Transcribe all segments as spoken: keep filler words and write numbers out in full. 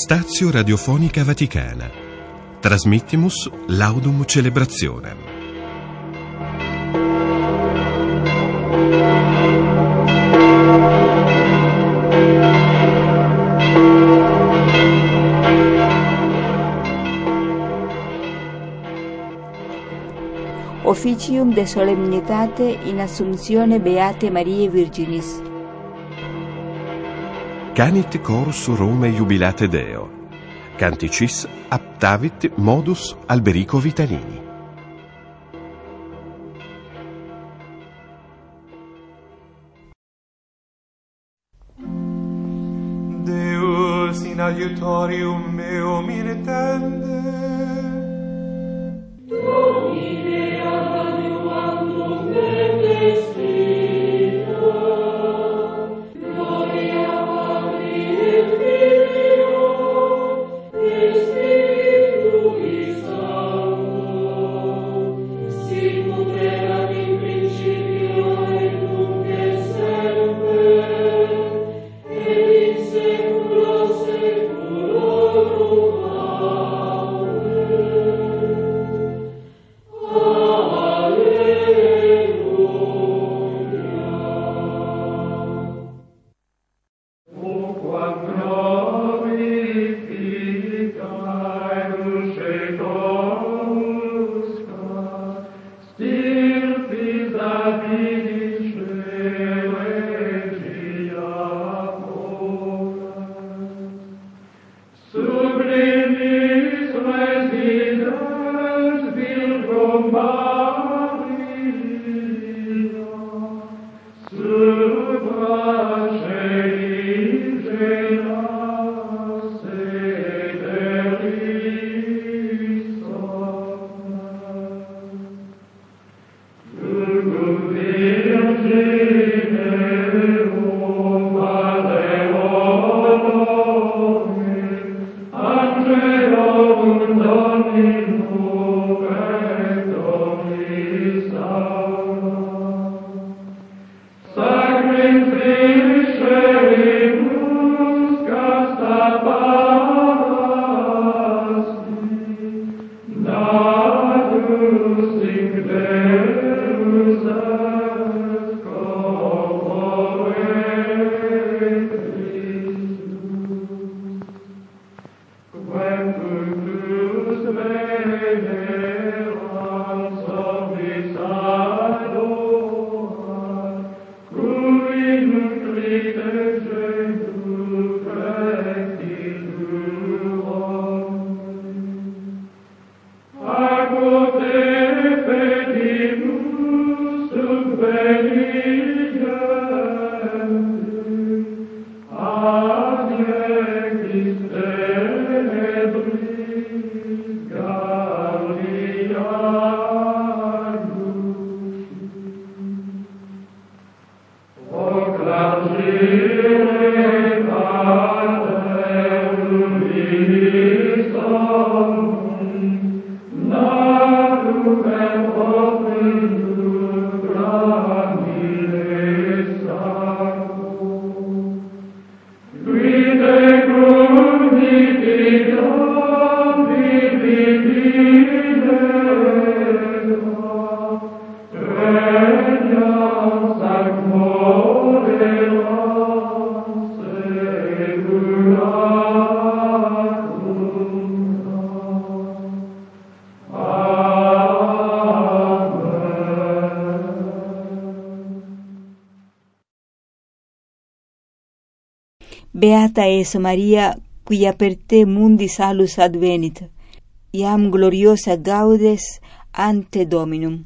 Stazio Radiofonica Vaticana. Transmittimus Laudum Celebrationem. Officium de solemnitate in Assumptione Beate Mariae Virginis. Canit cors Rome jubilate Deo. Canticis aptavit modus Alberico Vitalini. Deus in aiutorium meum intende. Domine adiuandum et destino. Gloria Patri et Filio et Spiritui Sancto. Sicut erat in principio et nunc et semper et in saecula saeculorum. Beata es Maria, quia per te mundi salus advenit, iam gloriosa gaudes ante Dominum.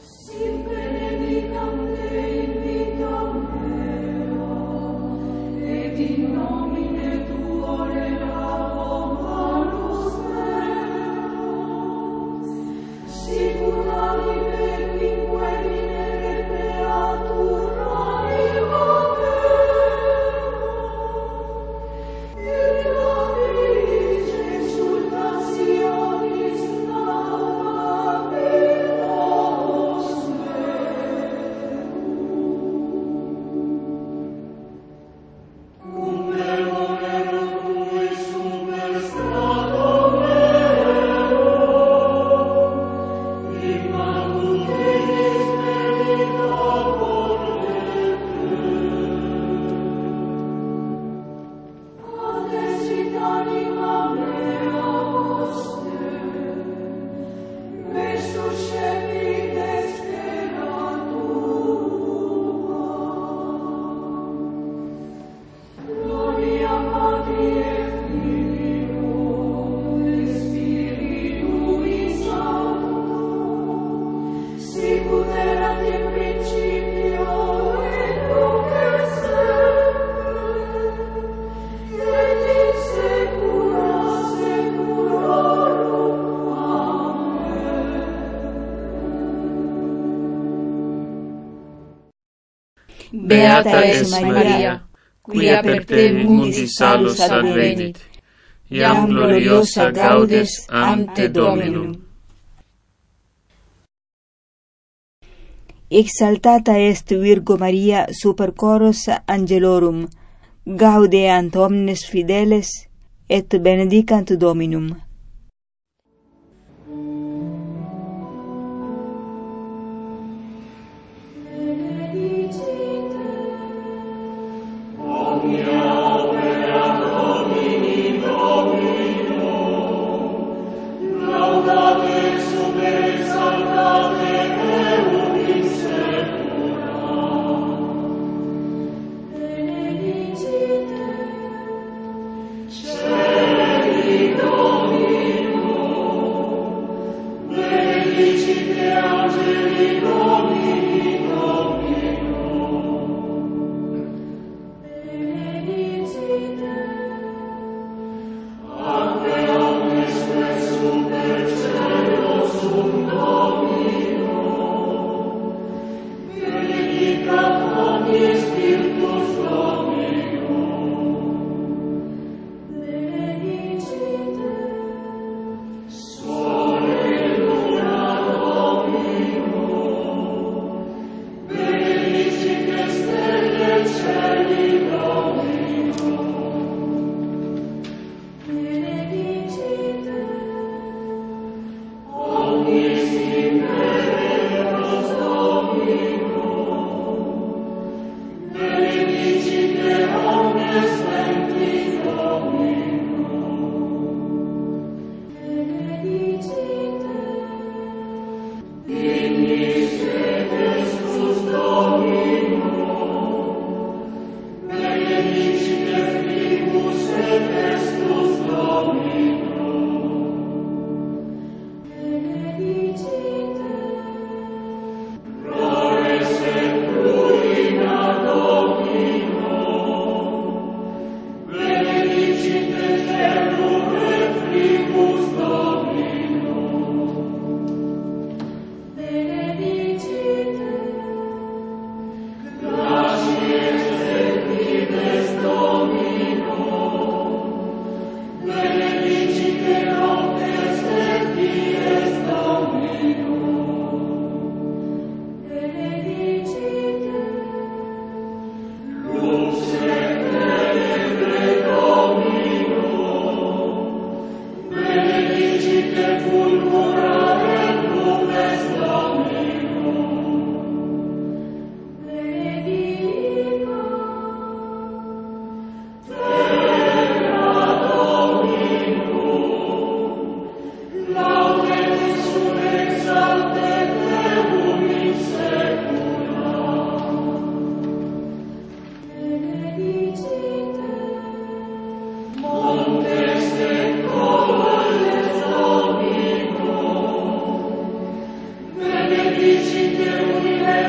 Beata es Maria, quia per te mundi salus advenit, iam gloriosa gaudes ante Dominum. Exaltata est Virgo Maria super choros angelorum, gaudeant omnes fideles, et benedicant Dominum. Benedicite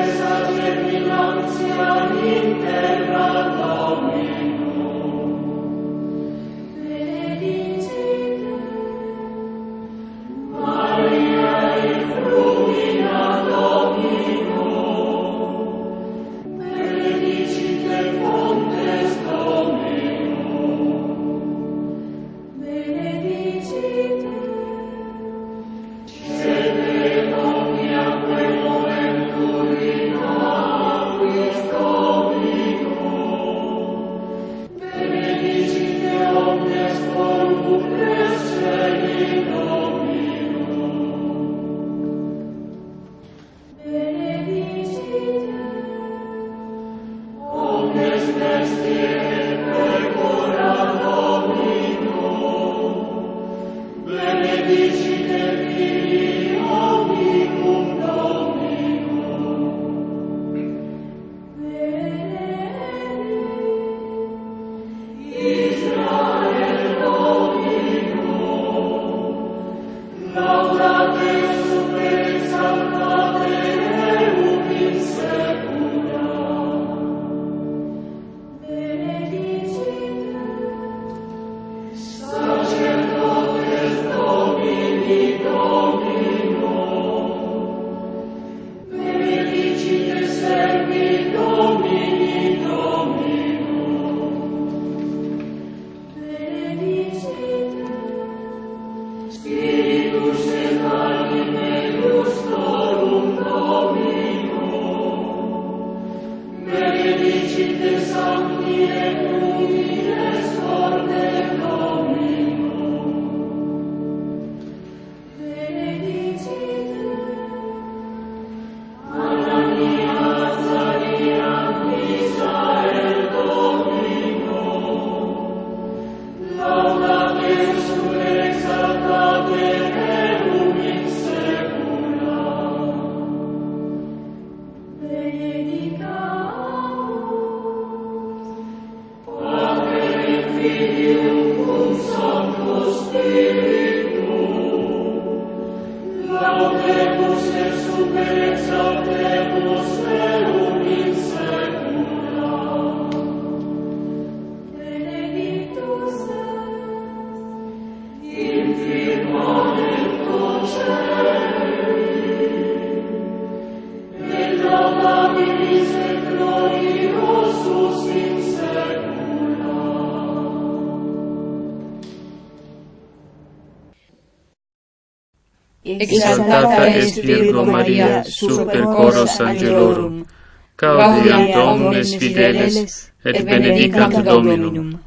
Exaltata est Virgo Maria super choros angelorum, gaudeam Domines fideles, et benedicat Dominum.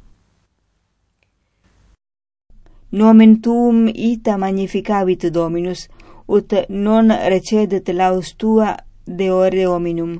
Nomen tuum ita magnificavit Dominus, ut non recedet laus tua de ore hominum.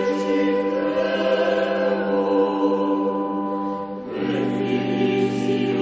See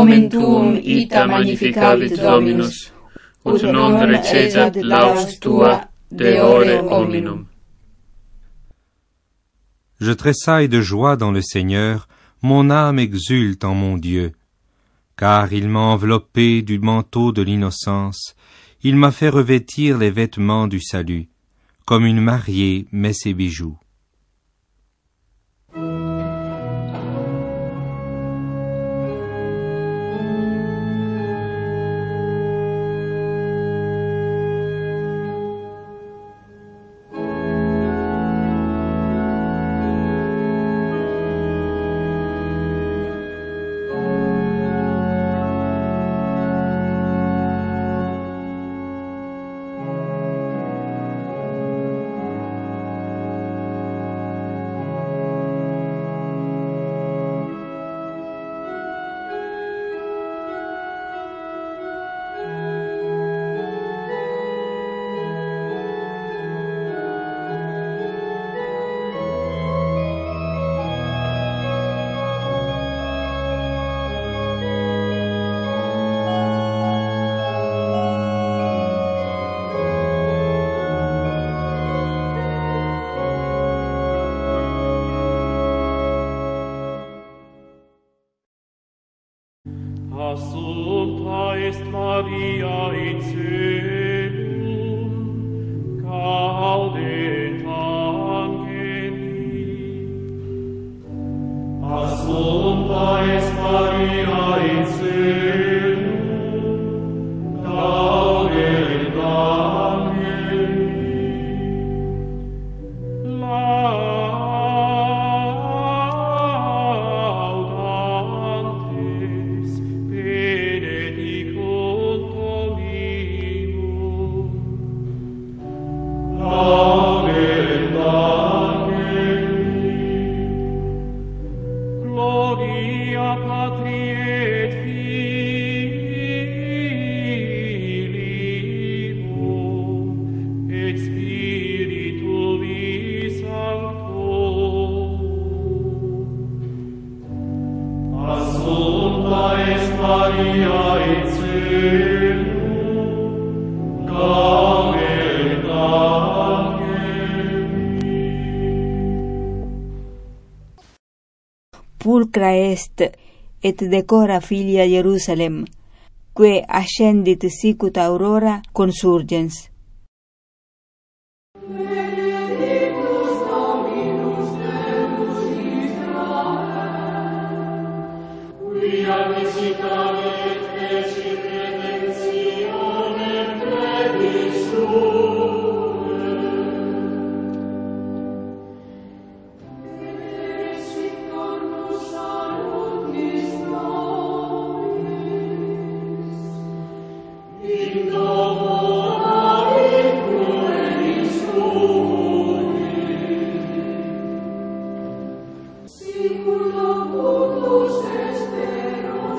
nomen tuum ita magnificavit Dominus, ut non recesat laus tua de ore hominum. Je tressaille de joie dans le Seigneur, mon âme exulte en mon Dieu, car il m'a enveloppé du manteau de l'innocence, il m'a fait revêtir les vêtements du salut, comme une mariée met ses bijoux. Assumpta est Maria in caelum, gaudet angeli. Assumpta est Maria in caelum, gaudet angeli. Laudantes benedicunt Dominum. Laudet angeli. Gloria Patri et Filio et Spiritui Sancto. Assumpta est Maria in caelum, gaudet angeli. Pulcra est et decora filia Jerusalem, que ascendit sicut aurora consurgens. Benedictus Dominus Deus Israel, quia visitavit fecit redemptionem plebis suae. Resit corpus salutis nobis, in domo David cruelis sui. Sicut ocultus esperos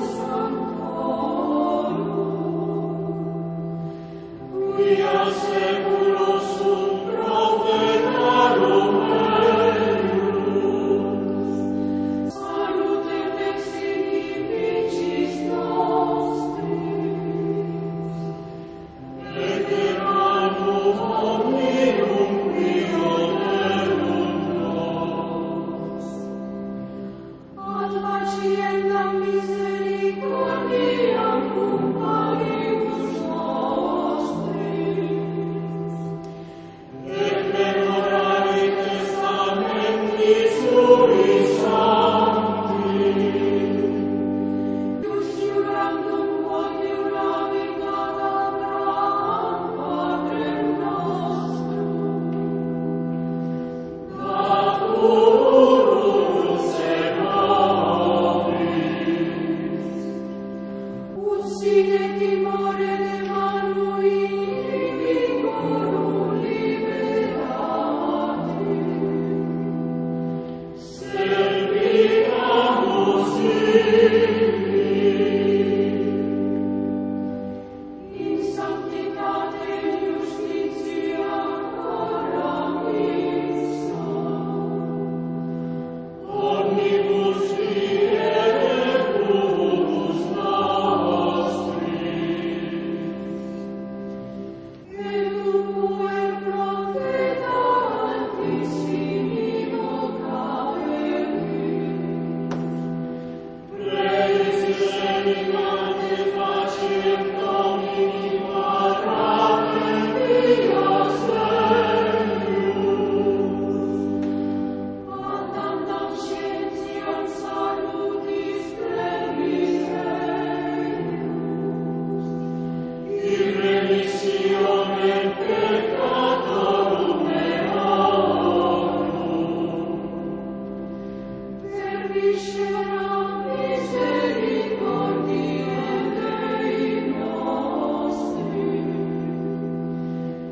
sanctorum, quia seculosum profetarum eius, salutem exinibicis nostris, et emanum omnium qui onerunt nos. Ad faciendam misericordiam cum pagibus nostris, et memorabit testamentum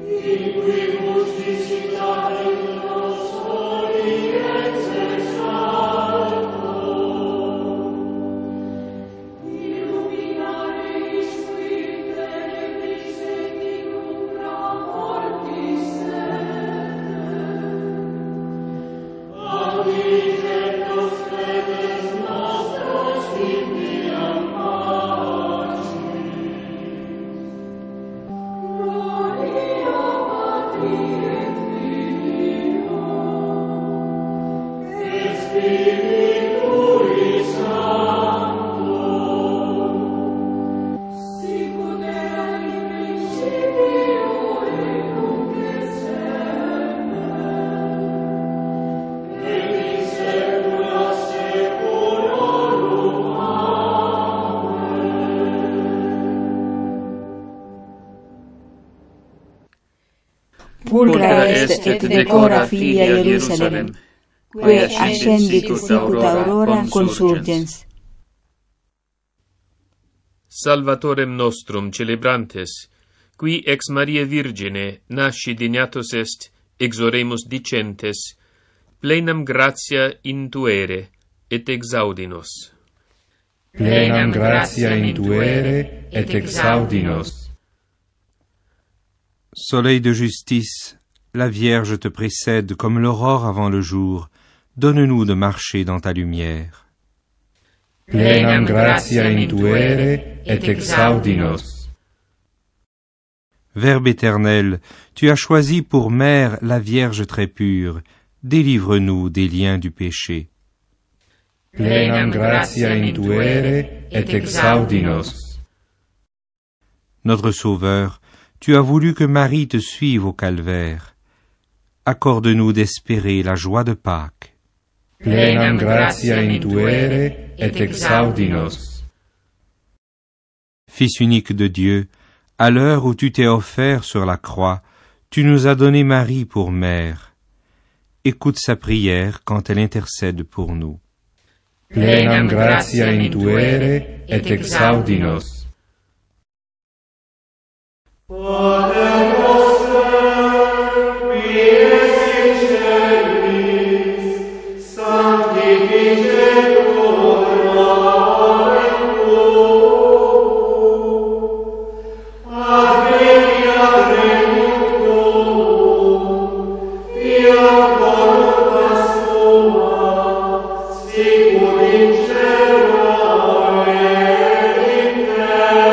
Pulcra est et decora filia Hierusalem, que ascendit sicut aurora consurgens. Salvatorem nostrum celebrantes, qui ex Maria Virgine nasci dignatus est, exoremus dicentes, plenam gratia intuere et exaudinos. Plenam gratia intuere et exaudinos. Soleil de justice, la Vierge te précède comme l'aurore avant le jour. Donne-nous de marcher dans ta lumière. Plenam gratia intuere et exaudinos. Verbe éternel, tu as choisi pour mère la Vierge très pure. Délivre-nous des liens du péché. Plenam gratia intuere et exaudinos. Notre Sauveur, tu as voulu que Marie te suive au calvaire. Accorde-nous d'espérer la joie de Pâques. Plenam gratia intuere et exaudinos. Fils unique de Dieu, à l'heure où tu t'es offert sur la croix, tu nous as donné Marie pour mère. Écoute sa prière quand elle intercède pour nous. Plenam gratia intuere et exaudinos. Pater noster, qui es in celis, sanctificetur nomen tuum, adveniat regnum tuum, fiat voluntas tua, sicut in cielo et in terra.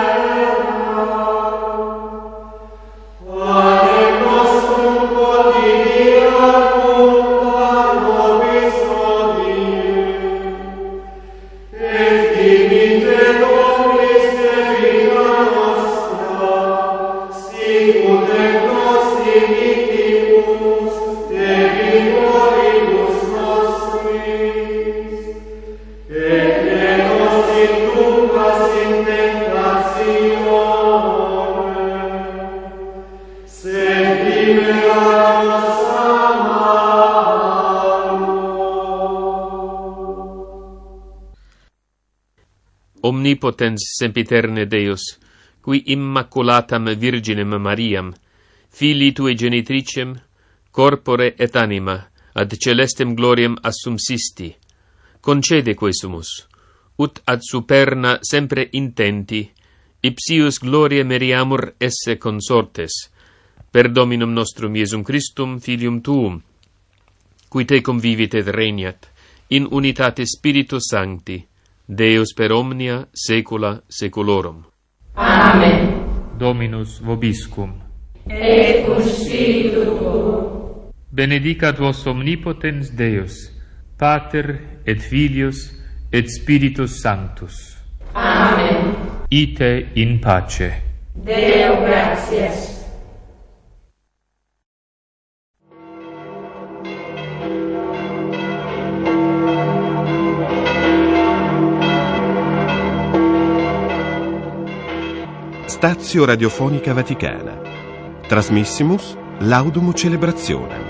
Omnipotens sempiterne Deus, qui immaculatam Virginem Mariam, filii tui genitricem, corpore et anima, ad celestem gloriam assumsisti, concede quesumus, ut ad superna sempre intenti, ipsius gloria meriamur esse consortes, per Dominum nostrum Iesum Christum, Filium Tuum, qui te convivit et regnat, in unitate Spiritus Sancti, Deus per omnia saecula saeculorum. Amen. Dominus vobiscum. Et cum spiritu tuo. Benedicat vos omnipotens Deus, Pater et Filius et Spiritus Sanctus. Amen. Ite in pace. Deo gratias. Stazio Radiofonica Vaticana. Trasmissimus Laudum Celebrationem.